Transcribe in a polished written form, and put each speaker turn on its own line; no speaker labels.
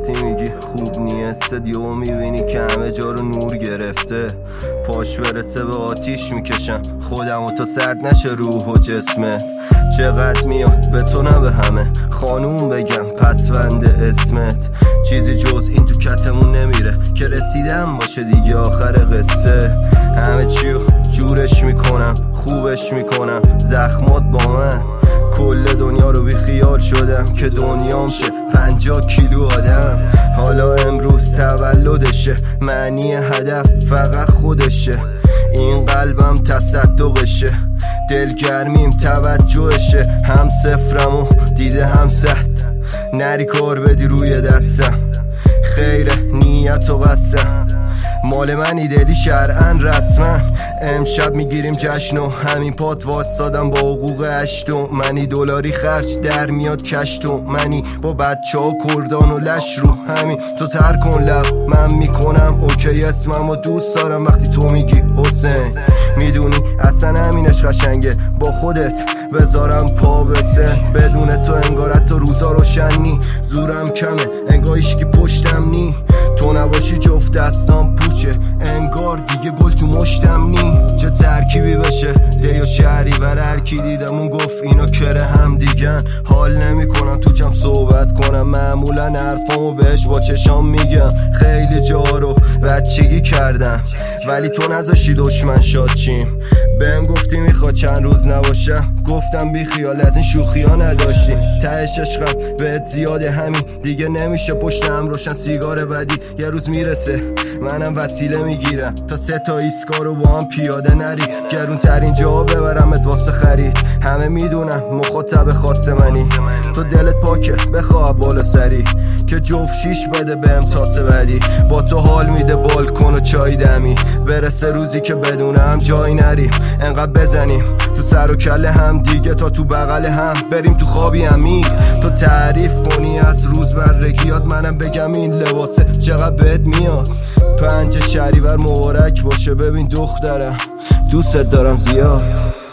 وقتی میگی خوب نیسته دیو میبینی که همه جا رو نور گرفته. پاش برسه به آتیش میکشم خودم و تا سرد نشه روح و جسمت. چقدر میاد به تو نه به همه خانوم بگم پسوند اسمت. چیزی جز این تو کتمون نمیره که رسیدم باشه دیگه آخر قصه. همه چیو جورش میکنم خوبش میکنم زخمات با من. کل دنیا رو بی خیال شدم که دنیام شه 50 کیلو آدم. حالا امروز تولدشه معنی هدف فقط خودشه. این قلبم تصدقشه دلگرمیم توجهشه. هم صفرم و دیده هم سهد نری کار بدی روی دستم. خیره نیت و قسم مال منی دلی شرعن رسما. امشب میگیریم جشن و همین پات واسادم با حقوق 8 منی دلاری خرج در میاد کشت و منی با بچه ها کردان و لش رو همین. تو تر کن لب من میکنم اوکی اسمم و دوست دارم وقتی تو میگی حسین. میدونی اصلا همینش قشنگه با خودت بذارم پا بسن. بدون تو انگارت تو روزا روشنی زورم کمه انگار هیچکی پشتم نی. تو نباشی جفت دستام پوچه انگار دیگه گل تو مشتم نی. چه ترکیبی بشه دی و شهری ور هر کی دیدمون گفت اینا کره هم دیگن. حال نمی کنم تو جمع صحبت کنم معمولا حرفامو بهش با چشام میگم. خیلی جا رو بچگی کردم ولی تو نذاشتی دشمن شاد چیم. بهم گفتی میخواد چند روز نباشم گفتم بی خیال از این شوخی ها نداشتی. تهش عشقم بهت زیاده همین دیگه نمیشه پشتم روشن سیگار بدی. یه روز میرسه منم وسیله میگیرم تا 3 تا ایسکا رو با هم پیاده نری. گرون ترین جا ببرمت واسه خرید. همه میدونن مخاطب خاص منی. تو دلت پاکه بخواه بالا سری که جفت شیش بده بهم تاسه بدی. با تو حال میده بالکن و چای دمی. برسه روزی که بدون هم جای نریم انقدر بزنیم تو سر و کله هم دیگه تا تو بغل هم بریم تو خوابی عمیق. تو تعریف کنی از روز برگیات منم بگم این لباسه چقدر بهت میاد. 5 شهریور مبارک باشه ببین دخترم دوست دارم زیاد.